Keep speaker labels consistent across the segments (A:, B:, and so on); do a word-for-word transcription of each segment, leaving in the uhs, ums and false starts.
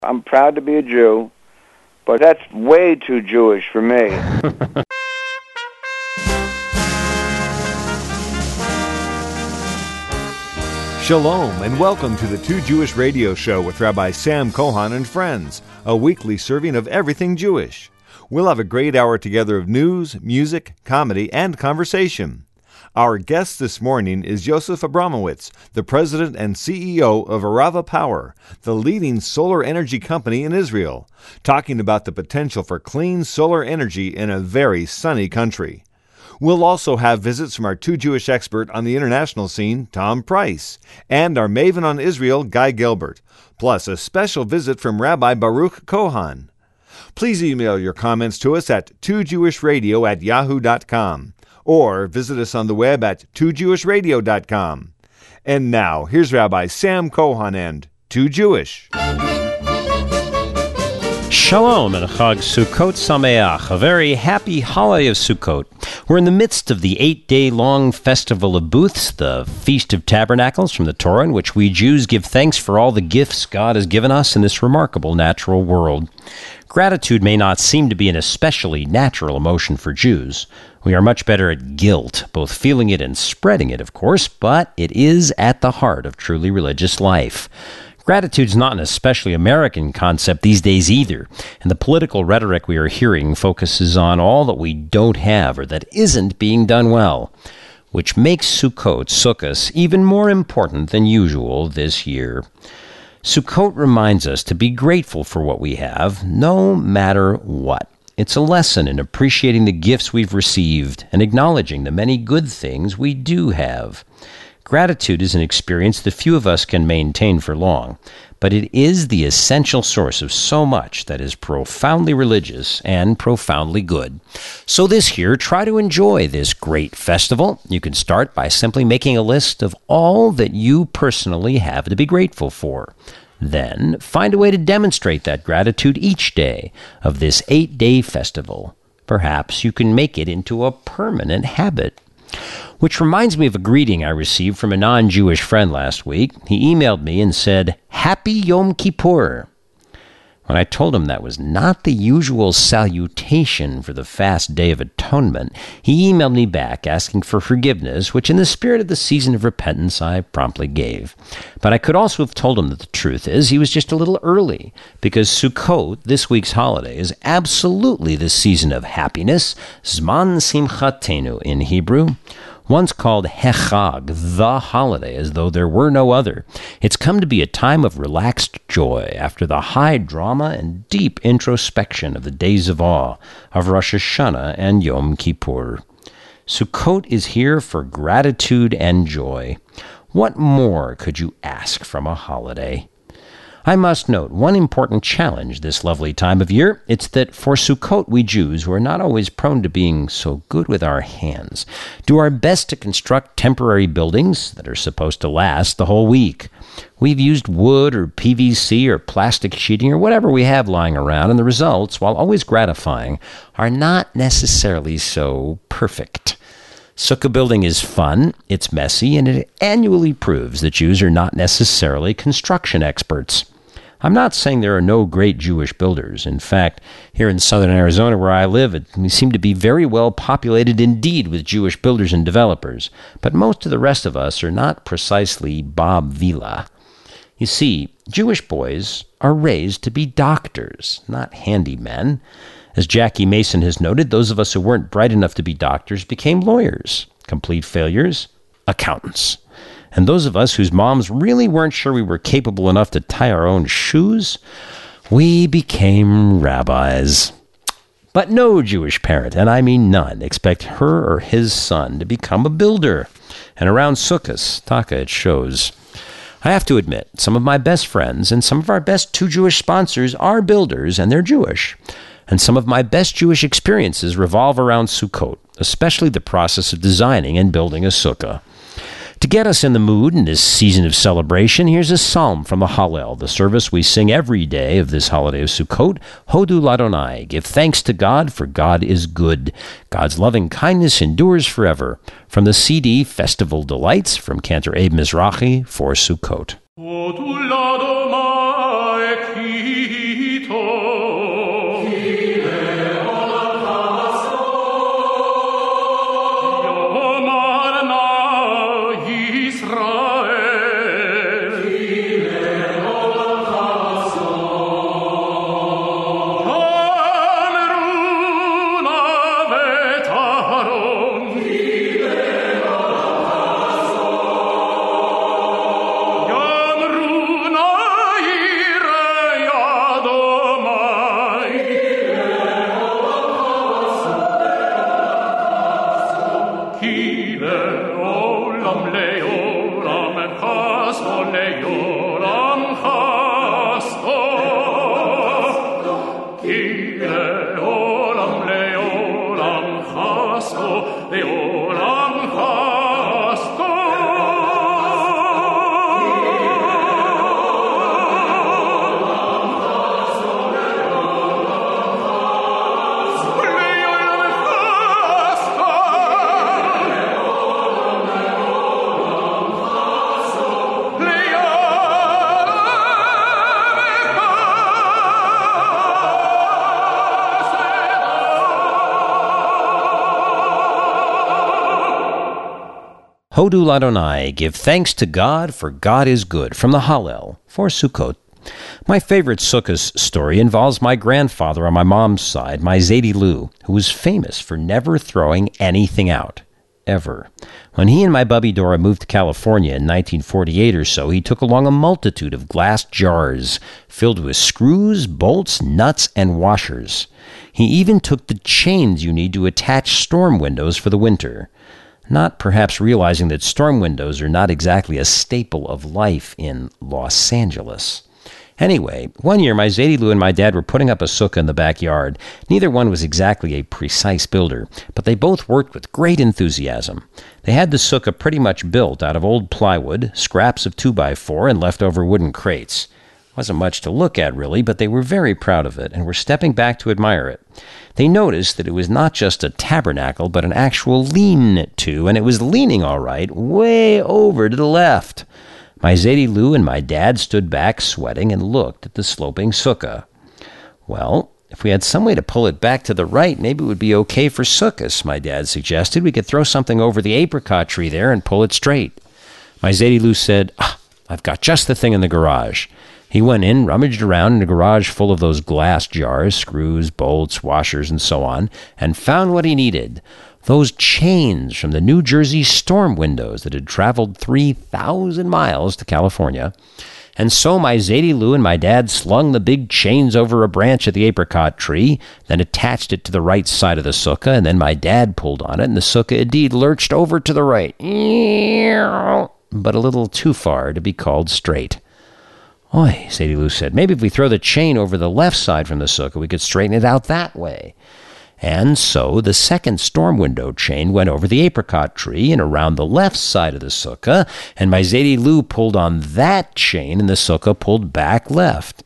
A: I'm proud to be a Jew, but that's way too Jewish for me.
B: Shalom, and welcome to the Two Jewish Radio Show with Rabbi Sam Kohan and friends, a weekly serving of everything Jewish. We'll have a great hour together of news, music, comedy, and conversation. Our guest this morning is Yosef Abramowitz, the president and C E O of Arava Power, the leading solar energy company in Israel, talking about the potential for clean solar energy in a very sunny country. We'll also have visits from our two Jewish expert on the international scene, Tom Price, and our maven on Israel, Guy Gilbert, plus a special visit from Rabbi Baruch Kohan. Please email your comments to us at two jewish radio at yahoo dot com. Or visit us on the web at two jewish radio dot com. And now, here's Rabbi Sam Kohan and Too Jewish.
C: Shalom and Chag Sukkot Sameach, a very happy holiday of Sukkot. We're in the midst of the eight-day-long festival of booths, the Feast of Tabernacles from the Torah, in which we Jews give thanks for all the gifts God has given us in this remarkable natural world. Gratitude may not seem to be an especially natural emotion for Jews. We are much better at guilt, both feeling it and spreading it, of course, but it is at the heart of truly religious life. Gratitude is not an especially American concept these days either, and the political rhetoric we are hearing focuses on all that we don't have or that isn't being done well, which makes Sukkot, Sukkos, even more important than usual this year. Sukkot reminds us to be grateful for what we have, no matter what. It's a lesson in appreciating the gifts we've received and acknowledging the many good things we do have. Gratitude is an experience that few of us can maintain for long, but it is the essential source of so much that is profoundly religious and profoundly good. So this year, try to enjoy this great festival. You can start by simply making a list of all that you personally have to be grateful for. Then, find a way to demonstrate that gratitude each day of this eight-day festival. Perhaps you can make it into a permanent habit. Which reminds me of a greeting I received from a non-Jewish friend last week. He emailed me and said, "Happy Yom Kippur." When I told him that was not the usual salutation for the fast day of atonement, he emailed me back asking for forgiveness, which in the spirit of the season of repentance I promptly gave. But I could also have told him that the truth is he was just a little early, because Sukkot, this week's holiday, is absolutely the season of happiness, Zman Simchatenu in Hebrew. Once called Hechag, the holiday, as though there were no other. It's come to be a time of relaxed joy after the high drama and deep introspection of the days of awe of Rosh Hashanah and Yom Kippur. Sukkot is here for gratitude and joy. What more could you ask from a holiday? I must note one important challenge this lovely time of year. It's that for Sukkot, we Jews, who are not always prone to being so good with our hands, do our best to construct temporary buildings that are supposed to last the whole week. We've used wood or P V C or plastic sheeting or whatever we have lying around, and the results, while always gratifying, are not necessarily so perfect. Sukkah building is fun, it's messy, and it annually proves that Jews are not necessarily construction experts. I'm not saying there are no great Jewish builders. In fact, here in southern Arizona where I live, it, we seem to be very well populated indeed with Jewish builders and developers, but most of the rest of us are not precisely Bob Vila. You see, Jewish boys are raised to be doctors, not handymen. As Jackie Mason has noted, those of us who weren't bright enough to be doctors became lawyers, complete failures, accountants. And those of us whose moms really weren't sure we were capable enough to tie our own shoes, we became rabbis. But no Jewish parent, and I mean none, expect her or his son to become a builder. And around Sukkot, Taka, it shows. I have to admit, some of my best friends and some of our best two Jewish sponsors are builders, and they're Jewish. And some of my best Jewish experiences revolve around Sukkot, especially the process of designing and building a sukkah. To get us in the mood in this season of celebration, here's a psalm from the Hallel, the service we sing every day of this holiday of Sukkot. Hodu l'Adonai, give thanks to God, for God is good. God's loving kindness endures forever. From the C D Festival Delights, from Cantor Abe Mizrahi for Sukkot. Hodu l'Adonai, Hodu Ladonai, give thanks to God, for God is good, from the Hallel, for Sukkot. My favorite Sukkot story involves my grandfather on my mom's side, my Zadie Lou, who was famous for never throwing anything out, ever. When he and my Bubby Dora moved to California in nineteen forty-eight or so, he took along a multitude of glass jars filled with screws, bolts, nuts, and washers. He even took the chains you need to attach storm windows for the winter, not perhaps realizing that storm windows are not exactly a staple of life in Los Angeles. Anyway, one year my Zadie Lou and my dad were putting up a sukkah in the backyard. Neither one was exactly a precise builder, but they both worked with great enthusiasm. They had the sukkah pretty much built out of old plywood, scraps of two by four, and leftover wooden crates. Wasn't much to look at, really, but they were very proud of it and were stepping back to admire it. They noticed that it was not just a tabernacle, but an actual lean-to, and it was leaning all right, way over to the left. My Zadie Lou and my dad stood back sweating and looked at the sloping sukkah. Well, if we had some way to pull it back to the right, maybe it would be okay for sukkahs, my dad suggested. We could throw something over the apricot tree there and pull it straight. My Zadie Lou said, ah, I've got just the thing in the garage. He went in, rummaged around in a garage full of those glass jars, screws, bolts, washers, and so on, and found what he needed. Those chains from the New Jersey storm windows that had traveled three thousand miles to California. And so my Zadie Lou and my dad slung the big chains over a branch of the apricot tree, then attached it to the right side of the sukkah, and then my dad pulled on it, and the sukkah indeed lurched over to the right, but a little too far to be called straight. Oi, Zadie Lou said, maybe if we throw the chain over the left side from the sukkah, we could straighten it out that way. And so the second storm window chain went over the apricot tree and around the left side of the sukkah, and my Zadie Lou pulled on that chain, and the sukkah pulled back left.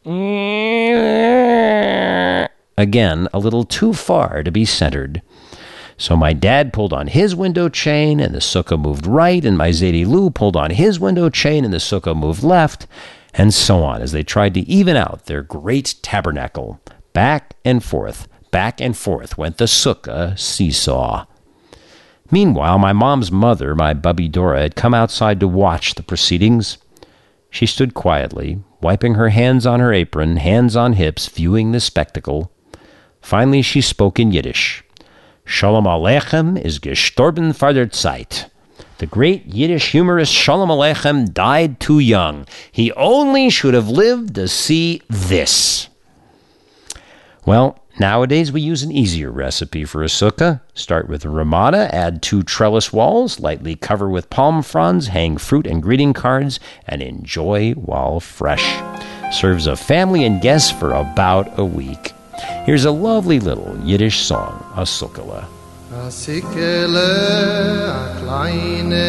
C: Again, a little too far to be centered. So my dad pulled on his window chain, and the sukkah moved right, and my Zadie Lou pulled on his window chain, and the sukkah moved left, and so on, as they tried to even out their great tabernacle. Back and forth, back and forth went the sukkah seesaw. Meanwhile, my mom's mother, my Bubby Dora, had come outside to watch the proceedings. She stood quietly, wiping her hands on her apron, hands on hips, viewing the spectacle. Finally, she spoke in Yiddish. Shalom Aleichem is gestorben vor der Zeit. The great Yiddish humorist Shalom Aleichem died too young. He only should have lived to see this. Well, nowadays we use an easier recipe for a sukkah. Start with a ramada, add two trellis walls, lightly cover with palm fronds, hang fruit and greeting cards, and enjoy while fresh. Serves a family and guests for about a week. Here's a lovely little Yiddish song, a sukkah.
D: A sikkele, a kleine,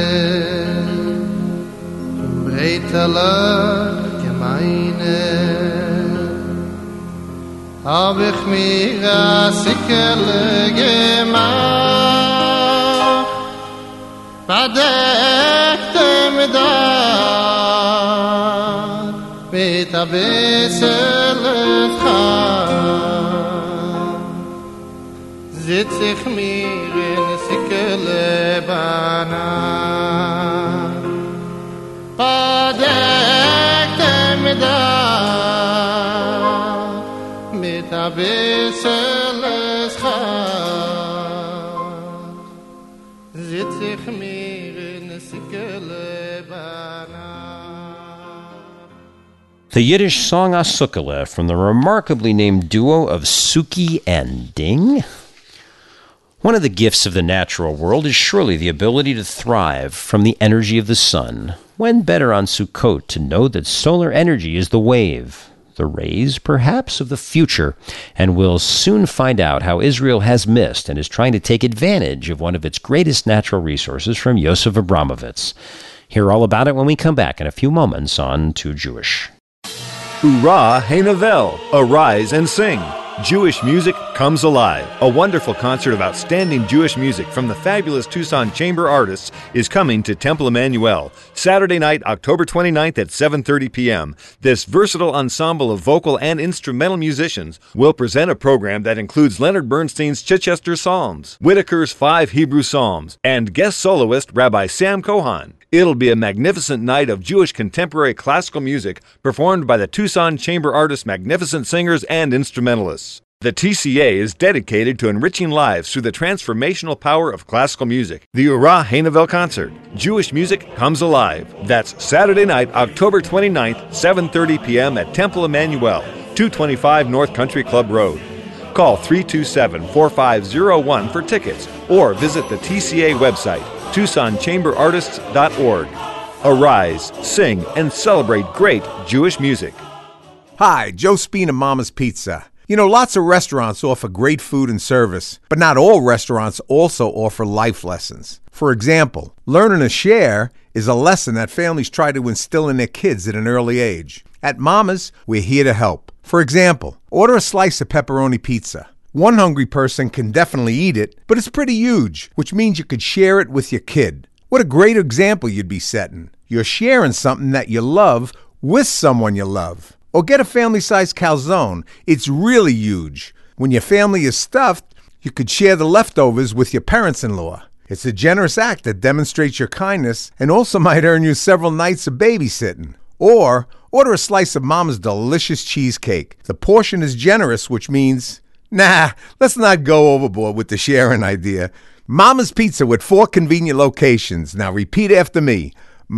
D: breitele, gemeine. Hab ich mir a sikkele gemacht, verdeckte da, mit a bissele Chai. Sitz ich mir in sikkele bana, verdeckte da, mit a bissele Chai. Sitz ich mir in sikkele bana.
C: The Yiddish song Asukala from the remarkably named duo of Suki and Ding. One of the gifts of the natural world is surely the ability to thrive from the energy of the sun. When better on Sukkot to know that solar energy is the wave, the rays, perhaps, of the future, and we'll soon find out how Israel has missed and is trying to take advantage of one of its greatest natural resources from Yosef Abramovitz. Hear all about it when we come back in a few moments on Too Jewish.
B: Ura Heinavel, arise and sing. Jewish Music Comes Alive, a wonderful concert of outstanding Jewish music from the fabulous Tucson Chamber Artists, is coming to Temple Emmanuel Saturday night, October twenty-ninth at seven thirty p.m. This versatile ensemble of vocal and instrumental musicians will present a program that includes Leonard Bernstein's Chichester Psalms, Whitaker's Five Hebrew Psalms, and guest soloist Rabbi Sam Cohan. It'll be a magnificent night of Jewish contemporary classical music performed by the Tucson Chamber Artists' magnificent singers and instrumentalists. The T C A is dedicated to enriching lives through the transformational power of classical music. The Ura Hainavel Concert. Jewish Music Comes Alive. That's Saturday night, October twenty-ninth, seven thirty p.m. at Temple Emmanuel, two twenty-five North Country Club Road. Call three two seven, four five zero one for tickets or visit the T C A website, tucson chamber artists dot org. Arise, sing, and celebrate great Jewish music.
E: Hi, Joe Spina, Mama's Pizza. You know, lots of restaurants offer great food and service, but not all restaurants also offer life lessons. For example, learning to share is a lesson that families try to instill in their kids at an early age. At Mama's, we're here to help. For example, order a slice of pepperoni pizza. One hungry person can definitely eat it, but it's pretty huge, which means you could share it with your kid. What a great example you'd be setting. You're sharing something that you love with someone you love. Or get a family-sized calzone. It's really huge. When your family is stuffed, you could share the leftovers with your parents-in-law. It's a generous act that demonstrates your kindness and also might earn you several nights of babysitting. Or order a slice of Mama's delicious cheesecake. The portion is generous, which means, nah, let's not go overboard with the sharing idea. Mama's Pizza with four convenient locations. Now repeat after me.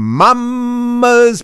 E: Mama's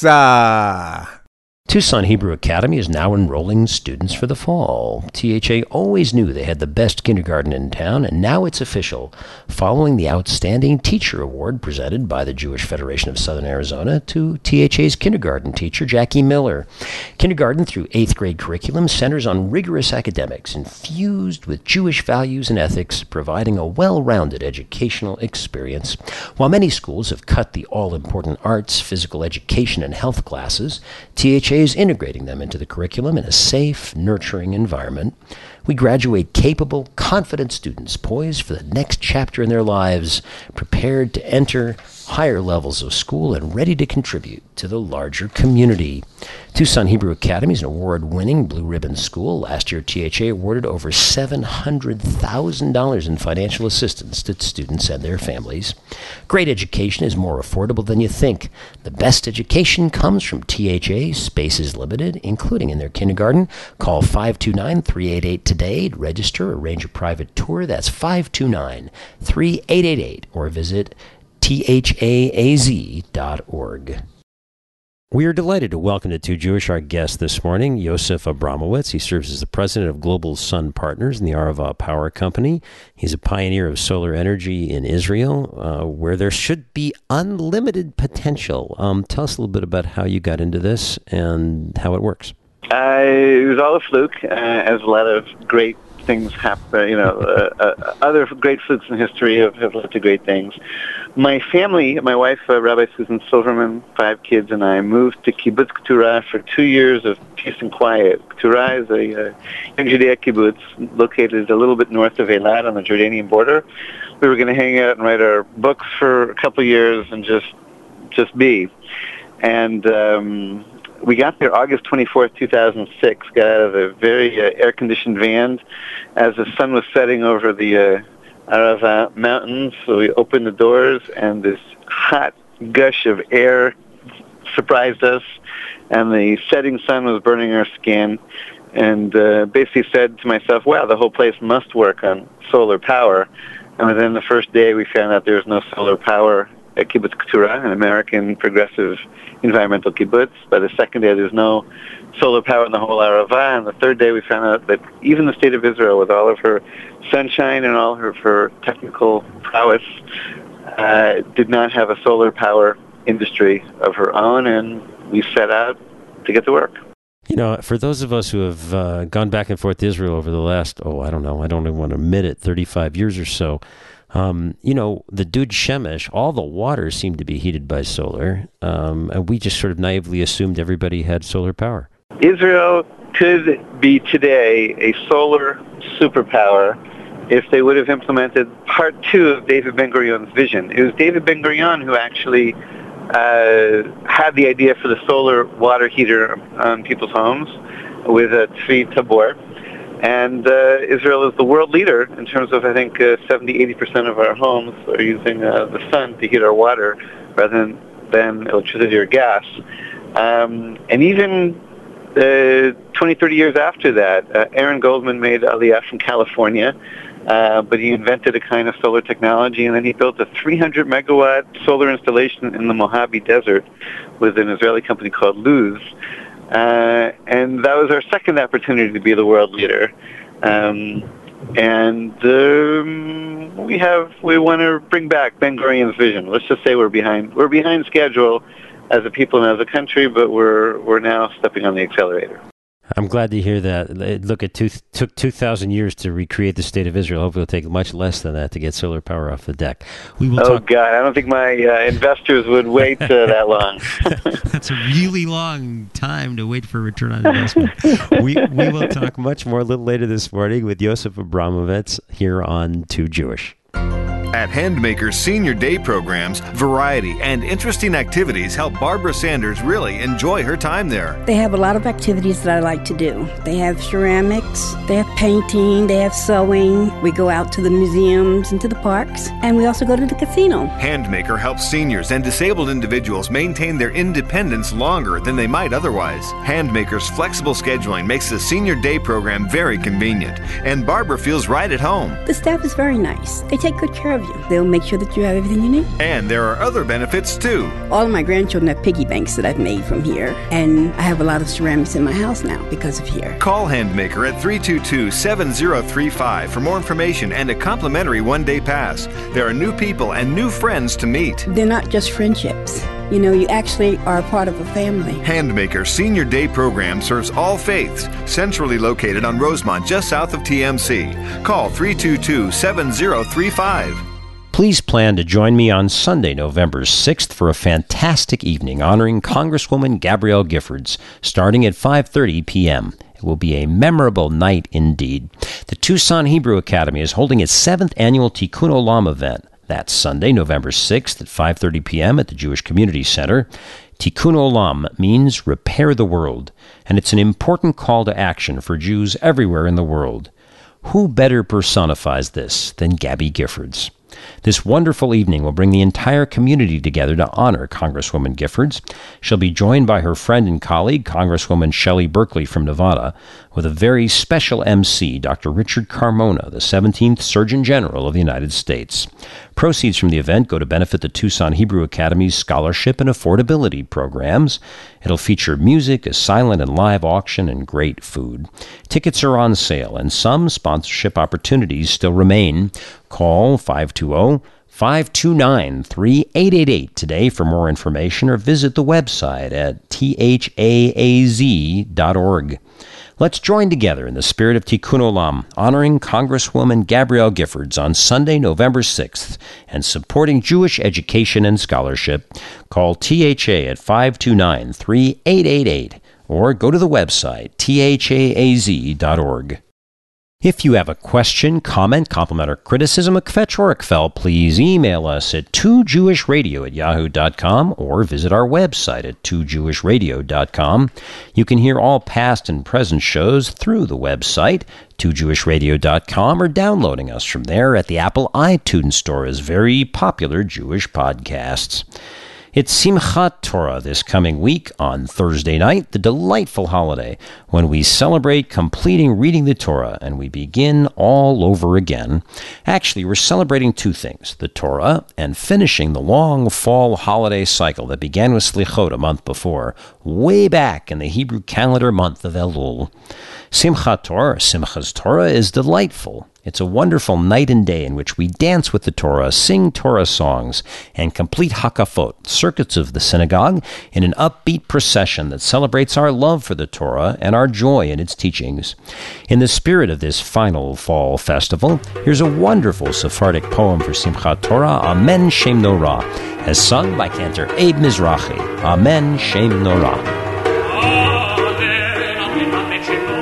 E: Pizza.
C: Tucson Hebrew Academy is now enrolling students for the fall. T H A always knew they had the best kindergarten in town, and now it's official. Following the Outstanding Teacher Award presented by the Jewish Federation of Southern Arizona to T H A's kindergarten teacher, Jackie Miller. Kindergarten through eighth grade curriculum centers on rigorous academics infused with Jewish values and ethics, providing a well-rounded educational experience. While many schools have cut the all-important arts, physical education, and health classes, T H A is integrating them into the curriculum in a safe, nurturing environment. We graduate capable, confident students poised for the next chapter in their lives, prepared to enter higher levels of school and ready to contribute to the larger community. Tucson Hebrew Academy is an award-winning Blue Ribbon school. Last year, T H A awarded over seven hundred thousand dollars in financial assistance to students and their families. Great education is more affordable than you think. The best education comes from T H A. Space is limited, including in their kindergarten. Call five two nine, three eight eight today to register or arrange a private tour. That's five two nine, three eight eight eight or visit T H A A Z dot org. We are delighted to welcome to Two Jewish our guest this morning, Yosef Abramowitz. He serves as the president of Global Sun Partners in the Arava Power Company. He's a pioneer of solar energy in Israel, uh, where there should be unlimited potential. Um, tell us a little bit about how you got into this and how it works.
F: Uh, it was all a fluke, uh, as a lot of great things happen. You know, uh, uh, other great flukes in history have, have led to great things. My family, my wife, uh, Rabbi Susan Silverman, five kids, and I moved to Kibbutz Keturah for two years of peace and quiet. Keturah is a uh, young Judaic kibbutz located a little bit north of Eilat on the Jordanian border. We were going to hang out and write our books for a couple of years and just just be. And um, we got there August twenty-fourth, two thousand six, got out of a very uh, air-conditioned van as the sun was setting over the uh, Arava Mountains. So we opened the doors, and this hot gush of air surprised us, and the setting sun was burning our skin, and uh, basically said to myself, wow, the whole place must work on solar power. And within the first day, we found out there was no solar power at Kibbutz Keturah, an American progressive environmental kibbutz. By the second day, there's no solar power in the whole Arava. And the third day, we found out that even the state of Israel, with all of her sunshine and all of her technical prowess, uh, did not have a solar power industry of her own, and we set out to get to work.
C: You know, for those of us who have uh, gone back and forth to Israel over the last, oh, I don't know, I don't even want to admit it, thirty-five years or so, Um, you know, the Dud Shemesh, all the water seemed to be heated by solar, um, and we just sort of naively assumed everybody had solar power.
F: Israel could be today a solar superpower if they would have implemented part two of David Ben-Gurion's vision. It was David Ben-Gurion who actually uh, had the idea for the solar water heater on people's homes with a Tzvi Tabor. And uh, Israel is the world leader in terms of, I think, uh, seventy, eighty percent of our homes are using uh, the sun to heat our water rather than, than electricity or gas. Um, and even uh, twenty, thirty years after that, uh, Aaron Goldman made Aliyah from California, uh, but he invented a kind of solar technology, and then he built a three hundred megawatt solar installation in the Mojave Desert with an Israeli company called Luz. Uh, and that was our second opportunity to be the world leader. Um, and um, we have we want to bring back Ben-Gurion's vision. Let's just say we're behind we're behind schedule as a people and as a country, but we're we're now stepping on the accelerator.
C: I'm glad to hear that. Look, it two, took two thousand years to recreate the state of Israel. Hopefully it'll take much less than that to get solar power off the deck. We will
F: oh,
C: talk-
F: God, I don't think my uh, investors would wait uh, that long.
C: That's a really long time to wait for return on investment. we we will talk much more a little later this morning with Yosef Abramovitz here on Too Jewish.
B: At Handmaker's Senior Day programs, variety and interesting activities help Barbara Sanders really enjoy her time there.
G: They have a lot of activities that I like to do. They have ceramics, they have painting, they have sewing. We go out to the museums and to the parks, and we also go to the casino.
B: Handmaker helps seniors and disabled individuals maintain their independence longer than they might otherwise. Handmaker's flexible scheduling makes the Senior Day program very convenient, and Barbara feels right at home.
G: The staff is very nice. They take good care of you. They'll make sure that you have everything you need.
B: And there are other benefits, too.
G: All of my grandchildren have piggy banks that I've made from here, and I have a lot of ceramics in my house now because of here.
B: Call Handmaker at three two two, seven zero three five for more information and a complimentary one-day pass. There are new people and new friends to meet.
G: They're not just friendships. You know, you actually are a part of a family.
B: Handmaker Senior Day program serves all faiths, centrally located on Rosemont, just south of T M C. Call three two two, seven zero three five.
C: Please plan to join me on Sunday, November sixth for a fantastic evening honoring Congresswoman Gabrielle Giffords, starting at five thirty p.m. It will be a memorable night indeed. The Tucson Hebrew Academy is holding its seventh annual Tikkun Olam event. That's Sunday, November sixth at five thirty p.m. at the Jewish Community Center. Tikkun Olam means repair the world, and it's an important call to action for Jews everywhere in the world. Who better personifies this than Gabby Giffords? This wonderful evening will bring the entire community together to honor Congresswoman Giffords. She'll be joined by her friend and colleague, Congresswoman Shelley Berkley from Nevada, with a very special M C, Doctor Richard Carmona, the seventeenth Surgeon General of the United States. Proceeds from the event go to benefit the Tucson Hebrew Academy's scholarship and affordability programs. It'll feature music, a silent and live auction, and great food. Tickets are on sale, and some sponsorship opportunities still remain. Call five two zero, five two nine, three eight eight eight today for more information, or visit the website at T H A A Z dot org. Let's join together in the spirit of Tikkun Olam, honoring Congresswoman Gabrielle Giffords on Sunday, November sixth, and supporting Jewish education and scholarship. Call T H A at five two nine, three eight eight eight or go to the website T H A A Z dot org. If you have a question, comment, compliment, or criticism of Kvetch or Kvel, please email us at two jewish radio at yahoo dot com or visit our website at two jewish radio dot com. You can hear all past and present shows through the website, two jewish radio dot com, or downloading us from there at the Apple iTunes Store as very popular Jewish podcasts. It's Simchat Torah this coming week on Thursday night, the delightful holiday when we celebrate completing reading the Torah and we begin all over again. Actually, we're celebrating two things, the Torah and finishing the long fall holiday cycle that began with Slichot a month before, way back in the Hebrew calendar month of Elul. Simchat Torah, or Simchas Torah, is delightful. It's a wonderful night and day in which we dance with the Torah, sing Torah songs, and complete hakafot, circuits of the synagogue, in an upbeat procession that celebrates our love for the Torah and our joy in its teachings. In the spirit of this final fall festival, here's a wonderful Sephardic poem for Simchat Torah, Amen Shem Norah, as sung by cantor Abe Mizrahi. Amen Shem Norah.
H: Amen, Amen, Amen Shem Norah.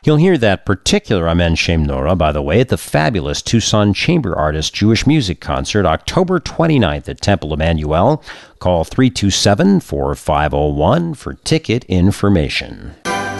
C: You'll hear that particular Amen Shem Nora, by the way, at the fabulous Tucson Chamber Artists Jewish Music Concert, October twenty-ninth at Temple Emmanuel. Call three two seven, four five zero one for ticket information.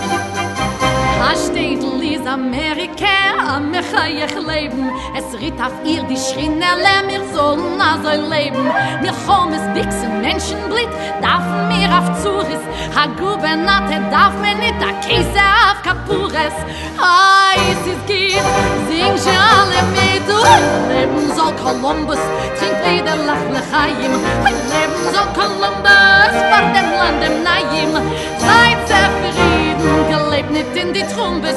H: Amerika, am mechayech leben. Es ritt auf ihr die Schrinnerle, mir sollen also leben. Mir kommen es Wichsen, Menschenblit, darf mir auf Zuris. Ha Gubernate darf mir nicht, a Käse auf Kapures. Ah, es ist geht, sing schon alle mit. Leben soll Kolumbus, trink wieder Lach Lechayim. Leben soll Kolumbus, vor dem Land im Naim. Seid zufrieden, gelebt nicht in die Trumbes.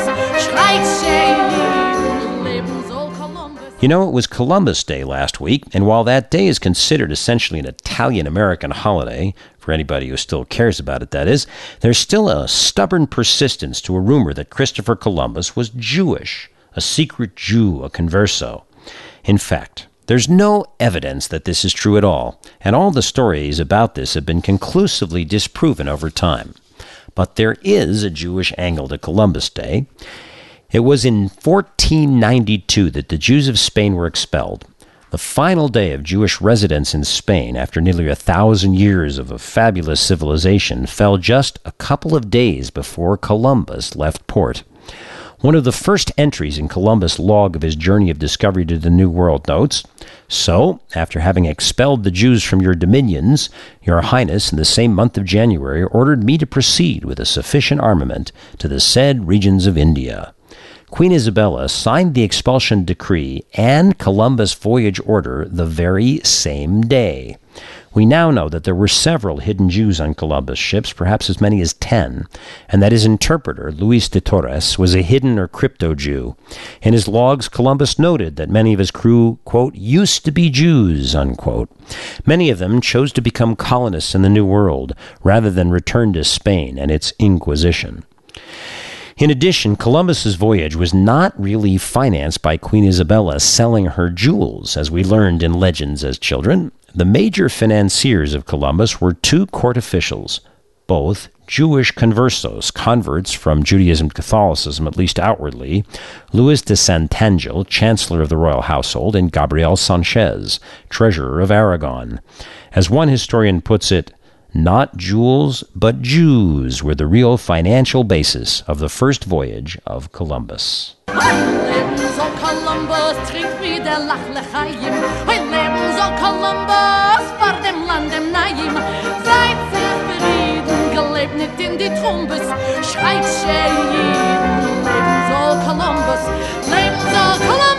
C: You know, it was Columbus Day last week, and while that day is considered essentially an Italian-American holiday, for anybody who still cares about it, that is, there's still a stubborn persistence to a rumor that Christopher Columbus was Jewish, a secret Jew, a converso. In fact, there's no evidence that this is true at all, and all the stories about this have been conclusively disproven over time. But there is a Jewish angle to Columbus Day. It was in fourteen ninety-two that the Jews of Spain were expelled. The final day of Jewish residence in Spain, after nearly a thousand years of a fabulous civilization, fell just a couple of days before Columbus left port. One of the first entries in Columbus' log of his journey of discovery to the New World notes, "So, after having expelled the Jews from your dominions, your Highness, in the same month of January, ordered me to proceed with a sufficient armament to the said regions of India." Queen Isabella signed the expulsion decree and Columbus voyage order the very same day. We now know that there were several hidden Jews on Columbus' ships, perhaps as many as ten, and that his interpreter, Luis de Torres, was a hidden or crypto-Jew. In his logs, Columbus noted that many of his crew, quote, used to be Jews, unquote. Many of them chose to become colonists in the New World, rather than return to Spain and its Inquisition. In addition, Columbus's voyage was not really financed by Queen Isabella selling her jewels, as we learned in legends as children. The major financiers of Columbus were two court officials, both Jewish conversos, converts from Judaism to Catholicism, at least outwardly, Louis de Santangel, Chancellor of the Royal Household, and Gabriel Sanchez, Treasurer of Aragon. As one historian puts it, not jewels, but Jews were the real financial basis of the first voyage of Columbus.
H: Leben soll Columbus, trinkt wieder Lach Lechayim. Leben soll Columbus, vor dem Land im Naim. Seid zufrieden, gelebt nicht in die Trumbes. Schreit Schein, Leben soll Columbus, Leben soll Columbus.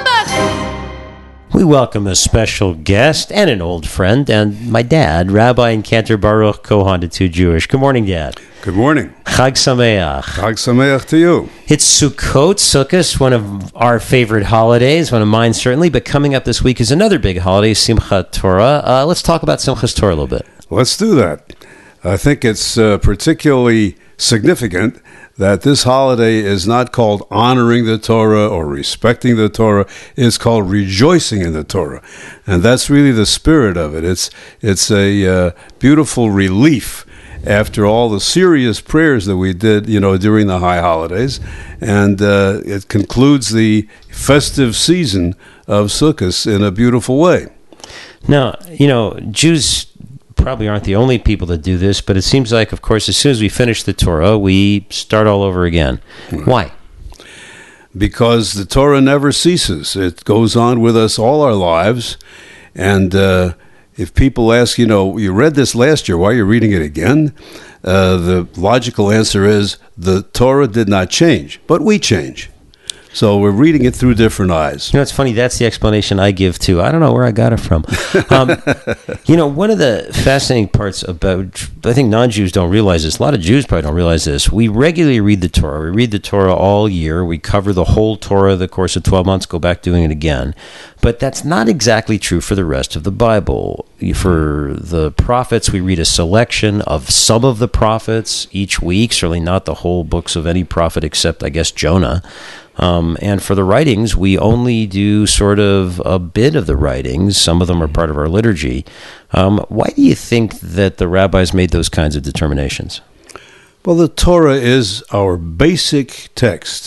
C: We welcome a special guest and an old friend, and my dad, Rabbi and Cantor Baruch Cohen, to Two Jewish. Good morning, Dad.
I: Good morning.
C: Chag Sameach.
I: Chag Sameach to you.
C: It's Sukkot, Sukkot, one of our favorite holidays, one of mine certainly, but coming up this week is another big holiday, Simchat Torah. Uh, let's talk about Simchat Torah a little bit.
I: Let's do that. I think it's uh, particularly significant that this holiday is not called honoring the Torah or respecting the Torah. It's called rejoicing in the Torah. And that's really the spirit of it. It's, it's a uh, beautiful relief after all the serious prayers that we did, you know, during the high holidays. And uh, it concludes the festive season of Sukkot in a beautiful way.
C: Now, you know, Jews probably aren't the only people that do this, but it seems like, of course, as soon as we finish the Torah, we start all over again. Right. Why?
I: Because the Torah never ceases. It goes on with us all our lives. And uh, if people ask, you know, you read this last year, why are you reading it again? Uh, the logical answer is the Torah did not change, but we change. So we're reading it through different eyes.
C: You know, it's funny. That's the explanation I give, too. I don't know where I got it from. Um, you know, one of the fascinating parts about, I think non-Jews don't realize this. A lot of Jews probably don't realize this. We regularly read the Torah. We read the Torah all year. We cover the whole Torah the course of twelve months, go back doing it again. But that's not exactly true for the rest of the Bible. For the prophets, we read a selection of some of the prophets each week, certainly not the whole books of any prophet except, I guess, Jonah. Um, and for the writings, we only do sort of a bit of the writings. Some of them are part of our liturgy. Um, why do you think that the rabbis made those kinds of determinations?
I: Well, the Torah is our basic text.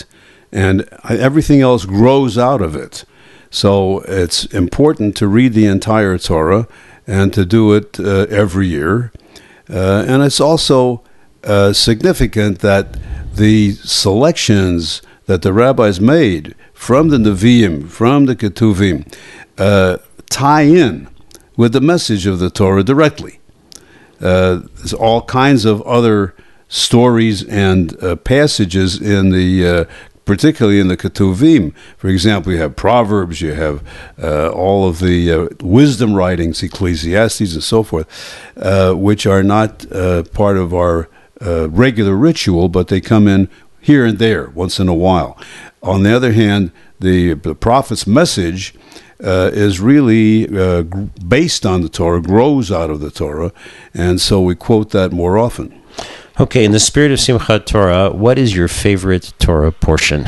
I: and everything else grows out of it. So it's important to read the entire Torah and to do it uh, every year. Uh, and it's also uh, significant that the selections that the rabbis made from the Nevi'im, from the Ketuvim, uh, tie in with the message of the Torah directly. Uh, there's all kinds of other stories and uh, passages in the, uh, particularly in the Ketuvim. For example, you have Proverbs, you have uh, all of the uh, wisdom writings, Ecclesiastes, and so forth, uh, which are not uh, part of our uh, regular ritual, but they come in here and there once in a while. On the other hand, the, the prophet's message uh, is really uh, g- based on the Torah, grows out of the Torah, and so we quote that more often.
C: Okay, in the spirit of Simchat Torah, what is your favorite Torah portion?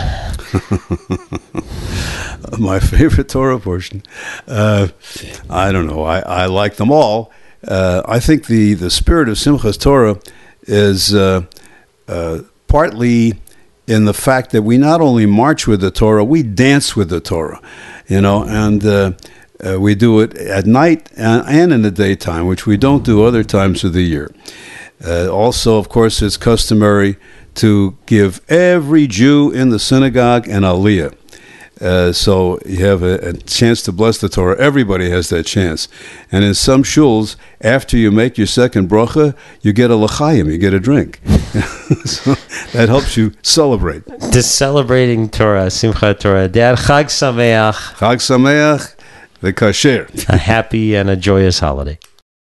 I: My favorite Torah portion? Uh, I don't know. I, I like them all. Uh, I think the, the spirit of Simchat Torah is uh, uh, partly in the fact that we not only march with the Torah, we dance with the Torah, you know, and uh, uh, we do it at night and, and in the daytime, which we don't do other times of the year. Uh, also, of course, it's customary to give every Jew in the synagogue an aliyah. Uh, so you have a, a chance to bless the Torah. Everybody has that chance. And in some shuls, after you make your second bracha, you get a l'chaim, you get a drink. So that helps you celebrate.
C: The celebrating Torah, Simchat Torah. Dad, Chag Sameach.
I: Chag Sameach, the kasher.
C: A happy and a joyous holiday.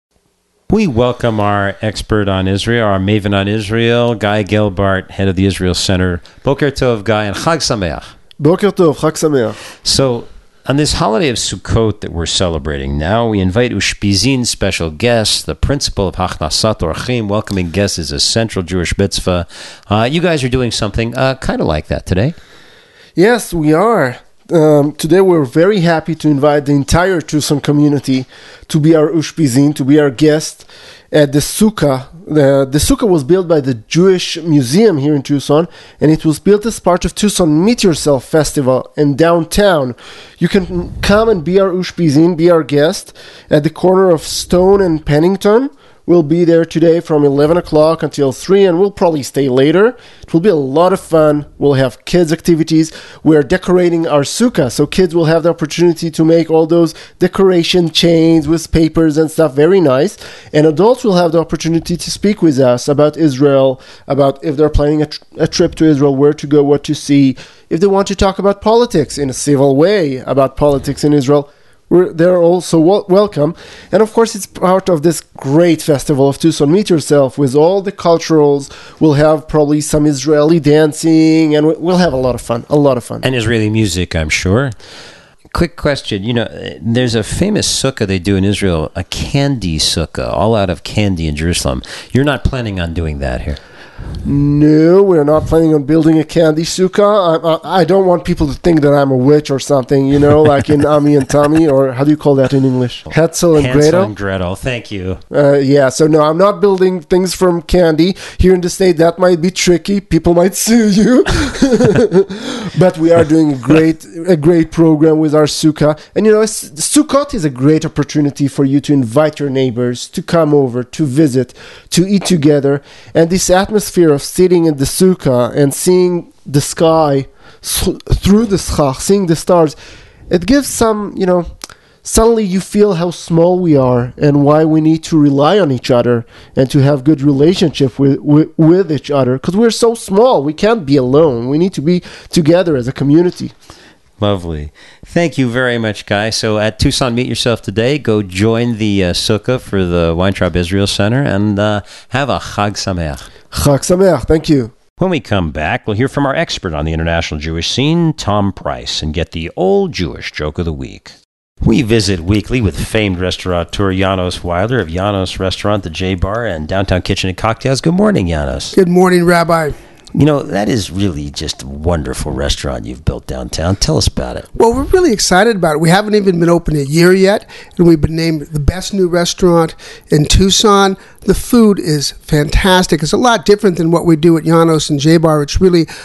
C: We welcome our expert on Israel, our maven on Israel, Guy Gelbart, head of the Israel Center. Boker Tov, Guy, and Chag Sameach.
J: Boker Tov, Chag Sameach.
C: So, on this holiday of Sukkot that we're celebrating now, we invite Ushpizin's special guest, the principal of Hachnasat Orchim. Welcoming guests is a central Jewish mitzvah. Uh, you guys are doing something uh, kind of like that today.
J: Yes, we are. Um, today we're very happy to invite the entire Tucson community to be our Ushpizin, to be our guest at the Sukkah. The, the Sukkah was built by the Jewish Museum here in Tucson, and it was built as part of Tucson Meet Yourself Festival in downtown. You can come and be our Ushpizin, be our guest at the corner of Stone and Pennington. We'll be there today from eleven o'clock until three, and we'll probably stay later. It will be a lot of fun. We'll have kids' activities. We're decorating our sukkah, so kids will have the opportunity to make all those decoration chains with papers and stuff. Very nice. And adults will have the opportunity to speak with us about Israel, about if they're planning a, tr- a trip to Israel, where to go, what to see. If they want to talk about politics in a civil way, about politics in Israel, We're, they're also w- welcome. And of course, it's part of this great festival of Tucson Meet Yourself with all the culturals. We'll have probably some Israeli dancing, and we'll have a lot of fun, a lot of fun.
C: And Israeli music, I'm sure. Quick question. You know, there's a famous sukkah they do in Israel, a candy sukkah, all out of candy in Jerusalem. You're not planning on doing that here?
J: No, we're not planning on building a candy sukkah. I, I, I don't want people to think that I'm a witch or something, you know, like in Ami and Tommy, or how do you call that in English? Hansel and
C: Hansel
J: Gretel.
C: and Gretel, thank you.
J: Uh, yeah, so no, I'm not building things from candy. Here in the state, that might be tricky. People might sue you. But we are doing a great a great program with our sukkah. And, you know, Sukkot is a great opportunity for you to invite your neighbors to come over, to visit, to eat together. And this atmosphere of sitting in the sukkah and seeing the sky through the schach, seeing the stars, it gives some, you know, suddenly you feel how small we are and why we need to rely on each other and to have good relationship with, with, with each other, because we're so small. We can't be alone. We need to be together as a community.
C: Lovely. Thank you very much, Guy. So at Tucson Meet Yourself today, go join the uh, sukkah for the Weintraub Israel Center and uh, have a Chag Sameach.
J: Chag Sameach. Thank you.
C: When we come back, we'll hear from our expert on the international Jewish scene, Tom Price, and get the old Jewish joke of the week. We visit weekly with famed restaurateur Janos Wilder of Janos Restaurant, the J Bar, and Downtown Kitchen and Cocktails. Good morning, Janos.
K: Good morning, Rabbi.
C: You know, that is really just a wonderful restaurant you've built downtown. Tell us about it.
K: Well, we're really excited about it. We haven't even been open a year yet, and we've been named the best new restaurant in Tucson. The food is fantastic. It's a lot different than what we do at Janos and J Bar. It's really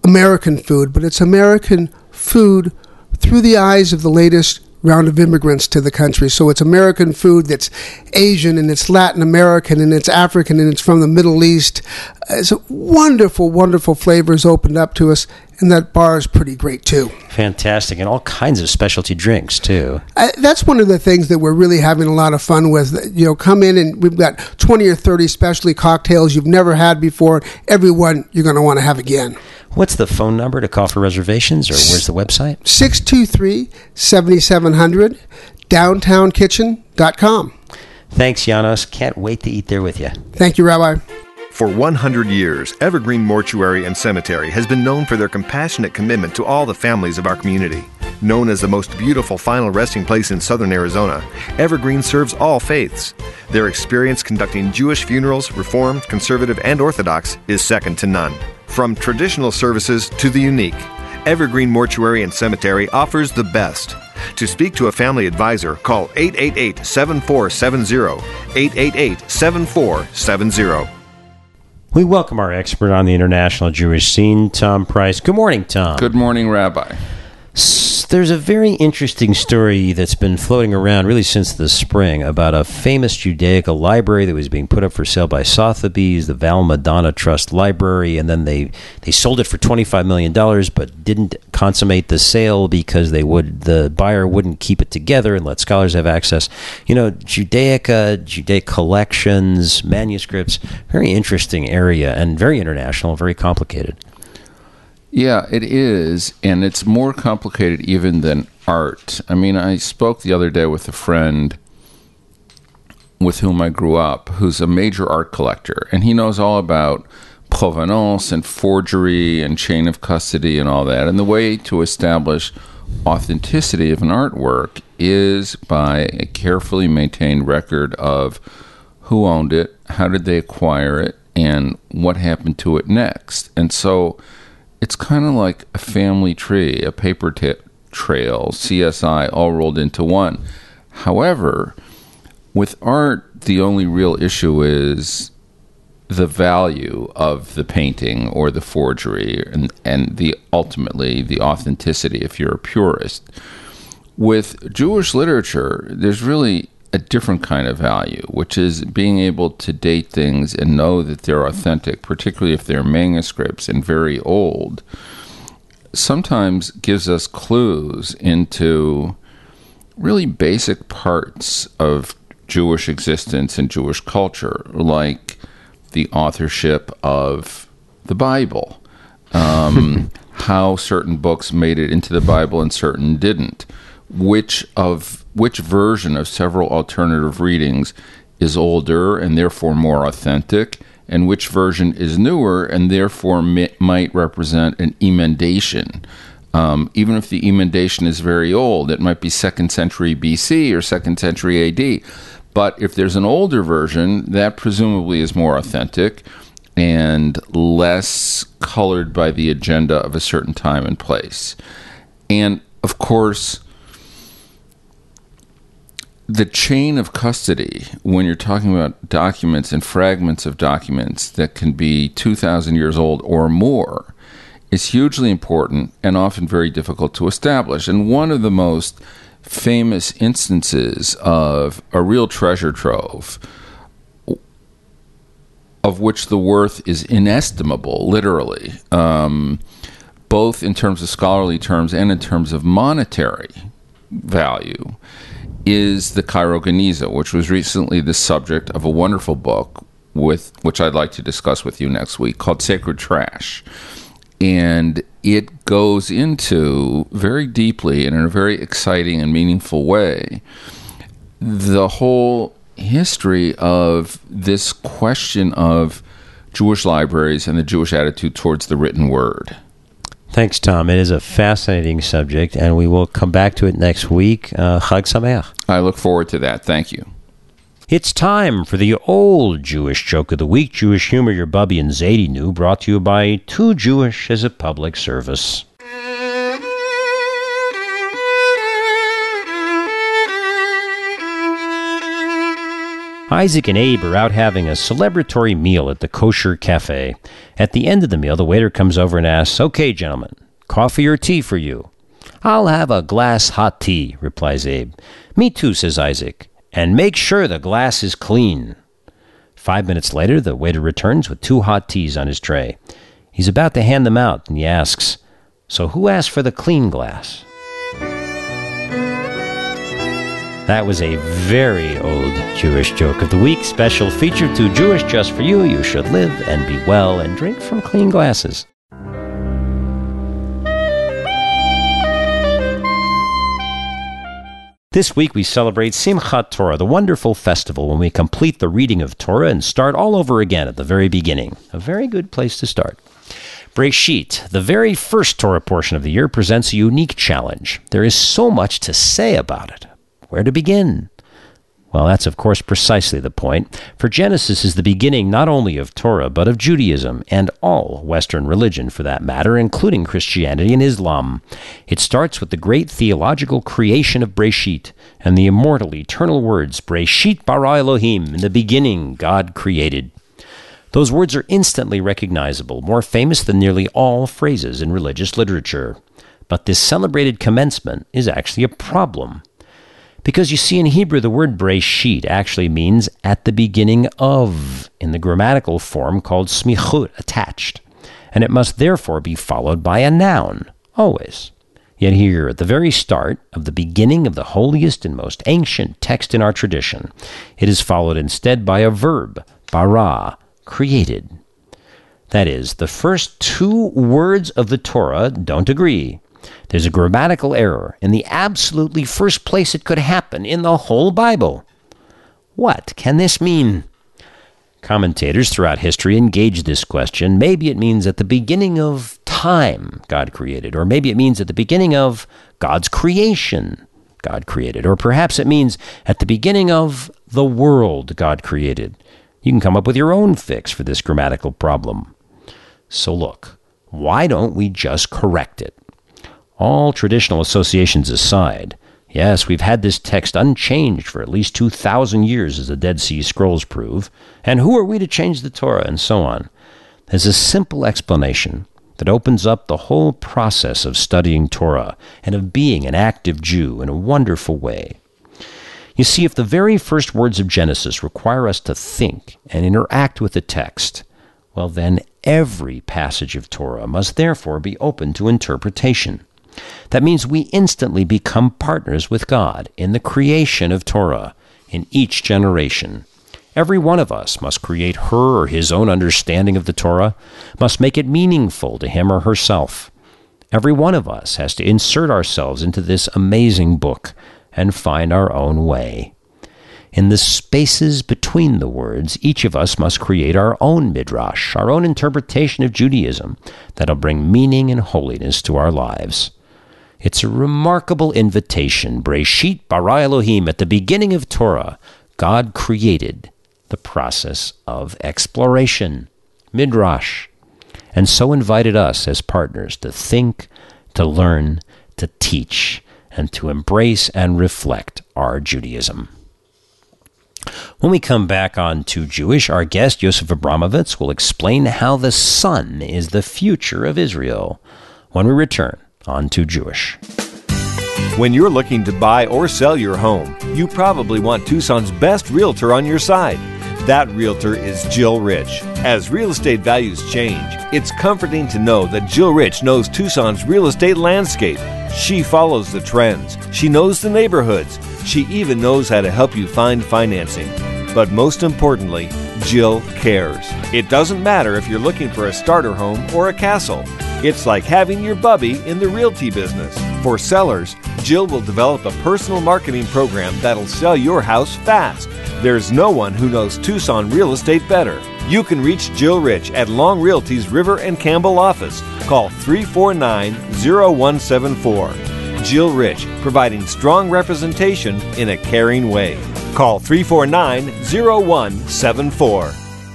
K: American food, but it's American food through the eyes of the latest round of immigrants to the country. So it's American food that's Asian, and it's Latin American, and it's African, and it's from the Middle East. It's a wonderful, wonderful flavors opened up to us, and that bar is pretty great too.
C: Fantastic, and all kinds of specialty drinks too.
K: Uh, that's one of the things that we're really having a lot of fun with. You know, come in and we've got twenty or thirty specialty cocktails you've never had before. Every one you're going to want to have again.
C: What's the phone number to call for reservations, or where's the website?
K: six two three, seven seven zero zero, downtown kitchen dot com.
C: Thanks, Janos. Can't wait to eat there with you.
K: Thank you, Rabbi.
B: For one hundred years, Evergreen Mortuary and Cemetery has been known for their compassionate commitment to all the families of our community. Known as the most beautiful final resting place in southern Arizona, Evergreen serves all faiths. Their experience conducting Jewish funerals, Reformed, Conservative, and Orthodox, is second to none. From traditional services to the unique, Evergreen Mortuary and Cemetery offers the best. To speak to a family advisor, call eight eight eight, seven four seven zero, eight eight eight, seven four seven zero.
C: We welcome our expert on the international Jewish scene, Tom Price. Good morning, Tom.
L: Good morning, Rabbi.
C: There's a very interesting story that's been floating around really since the spring about a famous Judaica library that was being put up for sale by Sotheby's, the Val Madonna Trust Library, and then they, they sold it for twenty-five million dollars but didn't consummate the sale because they would the buyer wouldn't keep it together and let scholars have access. You know, Judaica, Judaic collections, manuscripts, very interesting area and very international, very complicated.
L: Yeah, it is, and it's more complicated even than art. I mean, I spoke the other day with a friend with whom I grew up, who's a major art collector, and he knows all about provenance and forgery and chain of custody and all that. And the way to establish authenticity of an artwork is by a carefully maintained record of who owned it, how did they acquire it, and what happened to it next. And so it's kind of like a family tree, a paper t- trail, C S I, all rolled into one. However, with art, the only real issue is the value of the painting or the forgery and, and the ultimately the authenticity if you're a purist. With Jewish literature, there's really a different kind of value, which is being able to date things and know that they're authentic, particularly if they're manuscripts and very old, sometimes gives us clues into really basic parts of Jewish existence and Jewish culture, like the authorship of the Bible, um, how certain books made it into the Bible and certain didn't, which of which version of several alternative readings is older and therefore more authentic, and which version is newer and therefore mi- might represent an emendation. Um, even if the emendation is very old, it might be second century B C or second century A D. But if there's an older version, that presumably is more authentic and less colored by the agenda of a certain time and place. And, of course, the chain of custody, when you're talking about documents and fragments of documents that can be two thousand years old or more, is hugely important and often very difficult to establish. And one of the most famous instances of a real treasure trove, of which the worth is inestimable, literally, um, both in terms of scholarly terms and in terms of monetary value, is the Cairo Geniza, which was recently the subject of a wonderful book, with which I'd like to discuss with you next week, called Sacred Trash. And it goes into very deeply and in a very exciting and meaningful way the whole history of this question of Jewish libraries and the Jewish attitude towards the written word.
C: Thanks, Tom. It is a fascinating subject, and we will come back to it next week. Uh, Chag Sameach.
L: I look forward to that. Thank you.
C: It's time for the old Jewish joke of the week, Jewish humor your Bubby and Zadie knew, brought to you by Too Jewish as a Public Service. Isaac and Abe are out having a celebratory meal at the Kosher Cafe. At the end of the meal, the waiter comes over and asks, "Okay, gentlemen, coffee or tea for you?" "I'll have a glass hot tea," replies Abe. "Me too," says Isaac. "And make sure the glass is clean." Five minutes later, the waiter returns with two hot teas on his tray. He's about to hand them out, and he asks, "So who asked for the clean glass?" That was a very old Jewish joke of the week, special feature to Jewish Just For You. You should live and be well and drink from clean glasses. This week we celebrate Simchat Torah, the wonderful festival when we complete the reading of Torah and start all over again at the very beginning. A very good place to start. Breshit, the very first Torah portion of the year, presents a unique challenge. There is so much to say about it. Where to begin? Well, that's of course precisely the point, for Genesis is the beginning not only of Torah, but of Judaism, and all Western religion for that matter, including Christianity and Islam. It starts with the great theological creation of Breshit, and the immortal, eternal words, Breshit bara Elohim, in the beginning God created. Those words are instantly recognizable, more famous than nearly all phrases in religious literature. But this celebrated commencement is actually a problem. Because you see, in Hebrew, the word Breshit actually means at the beginning of, in the grammatical form called smichut, attached. And it must therefore be followed by a noun, always. Yet here, at the very start of the beginning of the holiest and most ancient text in our tradition, it is followed instead by a verb, bara, created. That is, the first two words of the Torah don't agree. There's a grammatical error in the absolutely first place it could happen in the whole Bible. What can this mean? Commentators throughout history engage this question. Maybe it means at the beginning of time God created, or maybe it means at the beginning of God's creation God created, or perhaps it means at the beginning of the world God created. You can come up with your own fix for this grammatical problem. So look, why don't we just correct it? All traditional associations aside, yes, we've had this text unchanged for at least two thousand years, as the Dead Sea Scrolls prove, and who are we to change the Torah, and so on. There's a simple explanation that opens up the whole process of studying Torah and of being an active Jew in a wonderful way. You see, if the very first words of Genesis require us to think and interact with the text, well then every passage of Torah must therefore be open to interpretation. That means we instantly become partners with God in the creation of Torah in each generation. Every one of us must create her or his own understanding of the Torah, must make it meaningful to him or herself. Every one of us has to insert ourselves into this amazing book and find our own way. In the spaces between the words, each of us must create our own midrash, our own interpretation of Judaism that'll bring meaning and holiness to our lives. It's a remarkable invitation. Breshit bara Elohim, at the beginning of Torah, God created the process of exploration, midrash, and so invited us as partners to think, to learn, to teach, and to embrace and reflect our Judaism. When we come back on Too Jewish, our guest, Yosef Abramovitz, will explain how the sun is the future of Israel. When we return on Too Jewish.
B: When you're looking to buy or sell your home, you probably want Tucson's best realtor on your side. That realtor is Jill Rich. As real estate values change, it's comforting to know that Jill Rich knows Tucson's real estate landscape. She follows the trends. She knows the neighborhoods. She even knows how to help you find financing. But most importantly, Jill cares. It doesn't matter if you're looking for a starter home or a castle. It's like having your bubby in the realty business. For sellers, Jill will develop a personal marketing program that'll sell your house fast. There's no one who knows Tucson real estate better. You can reach Jill Rich at Long Realty's River and Campbell office. Call three four nine, zero one seven four. Jill Rich, providing strong representation in a caring way. Call three four nine, zero one seven four.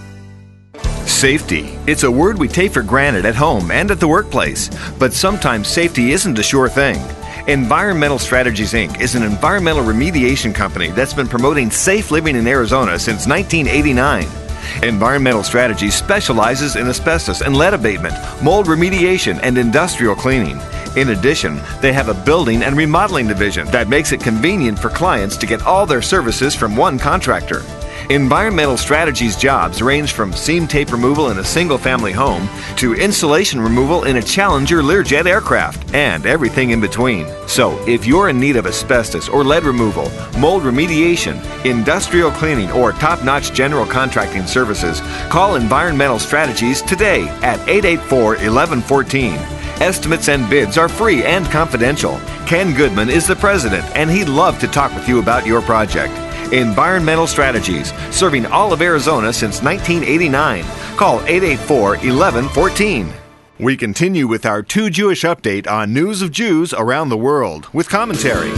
M: Safety. It's a word we take for granted at home and at the workplace. But sometimes safety isn't a sure thing.
B: Environmental Strategies, Incorporated is an environmental remediation company that's been promoting safe living in Arizona since nineteen eighty-nine. Environmental Strategies specializes in asbestos and lead abatement, mold remediation, and industrial cleaning. In addition, they have a building and remodeling division that makes it convenient for clients to get all their services from one contractor. Environmental Strategies jobs range from seam tape removal in a single-family home to insulation removal in a Challenger Learjet aircraft and everything in between. So, if you're in need of asbestos or lead removal, mold remediation, industrial cleaning, or top-notch general contracting services, call Environmental Strategies today at eight eight four, one one one four. Estimates and bids are free and confidential. Ken Goodman is the president, and he'd love to talk with you about your project. Environmental Strategies, serving all of Arizona since nineteen eighty-nine. Call eight eight four, one one one four. We continue with our Two Jewish update on news of Jews around the world with commentary.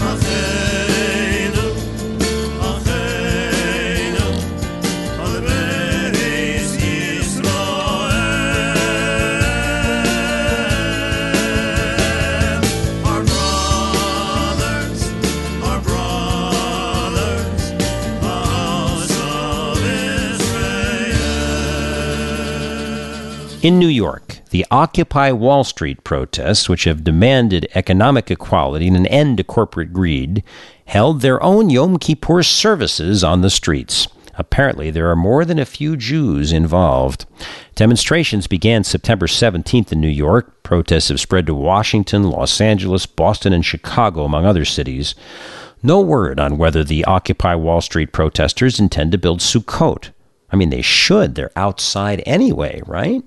C: In New York, the Occupy Wall Street protests, which have demanded economic equality and an end to corporate greed, held their own Yom Kippur services on the streets. Apparently, there are more than a few Jews involved. Demonstrations began September seventeenth in New York. Protests have spread to Washington, Los Angeles, Boston, and Chicago, among other cities. No word on whether the Occupy Wall Street protesters intend to build Sukkot. I mean, they should. They're outside anyway, right?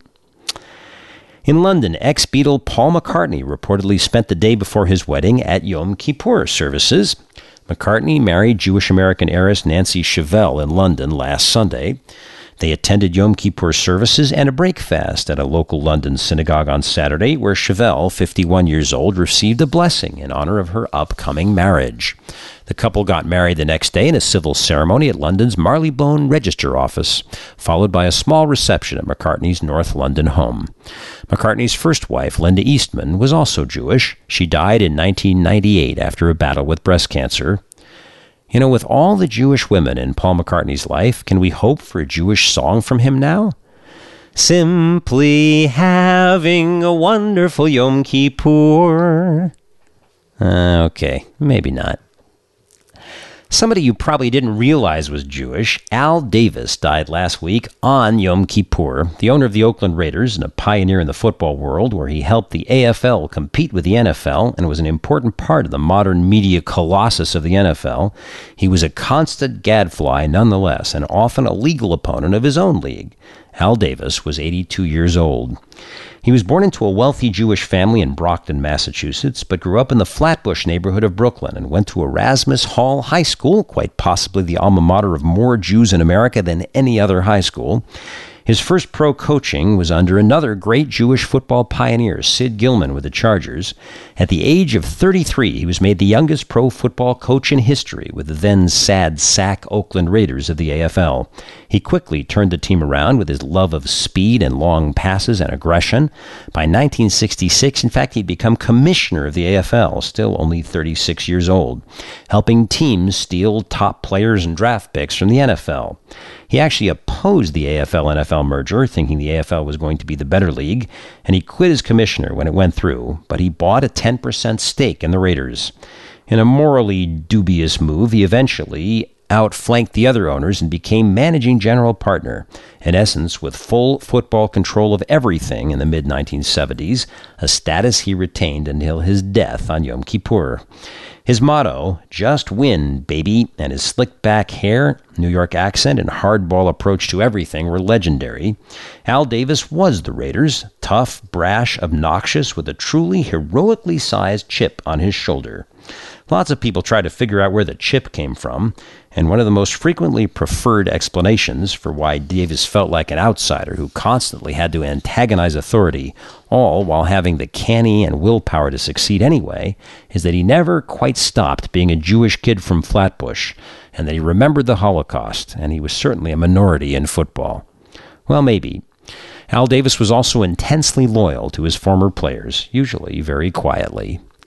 C: In London, ex-Beatle Paul McCartney reportedly spent the day before his wedding at Yom Kippur services. McCartney married Jewish-American heiress Nancy Chevelle in London last Sunday. They attended Yom Kippur services and a breakfast at a local London synagogue on Saturday, where Chevelle, fifty-one years old, received a blessing in honor of her upcoming marriage. The couple got married the next day in a civil ceremony at London's Marylebone Register Office, followed by a small reception at McCartney's North London home. McCartney's first wife, Linda Eastman, was also Jewish. She died in nineteen ninety-eight after a battle with breast cancer. You know, with all the Jewish women in Paul McCartney's life, can we hope for a Jewish song from him now? Simply having a wonderful Yom Kippur. Uh, okay, maybe not. Somebody you probably didn't realize was Jewish, Al Davis, died last week on Yom Kippur. The owner of the Oakland Raiders and a pioneer in the football world, where he helped the A F L compete with the N F L and was an important part of the modern media colossus of the N F L. He was a constant gadfly nonetheless, and often a legal opponent of his own league. Al Davis was eighty-two years old. He was born into a wealthy Jewish family in Brockton, Massachusetts, but grew up in the Flatbush neighborhood of Brooklyn and went to Erasmus Hall High School, quite possibly the alma mater of more Jews in America than any other high school. His first pro coaching was under another great Jewish football pioneer, Sid Gilman, with the Chargers. At the age of thirty-three, he was made the youngest pro football coach in history with the then sad sack Oakland Raiders of the A F L. He quickly turned the team around with his love of speed and long passes and aggression. By nineteen sixty-six, in fact, he'd become commissioner of the A F L, still only thirty-six years old, helping teams steal top players and draft picks from the N F L. He actually opposed the A F L N F L merger, thinking the A F L was going to be the better league, and he quit as commissioner when it went through, but he bought a ten percent stake in the Raiders. In a morally dubious move, he eventually outflanked the other owners and became managing general partner, in essence with full football control of everything in the mid nineteen seventies, a status he retained until his death on Yom Kippur. His motto, just win, baby, and his slick-back hair, New York accent, and hardball approach to everything were legendary. Al Davis was the Raiders, tough, brash, obnoxious, with a truly heroically sized chip on his shoulder. Lots of people try to figure out where the chip came from, and one of the most frequently preferred explanations for why Davis felt like an outsider who constantly had to antagonize authority, all while having the canny and willpower to succeed anyway, is that he never quite stopped being a Jewish kid from Flatbush, and that he remembered the Holocaust, and he was certainly a minority in football. Well, maybe. Al Davis was also intensely loyal to his former players, usually very quietly.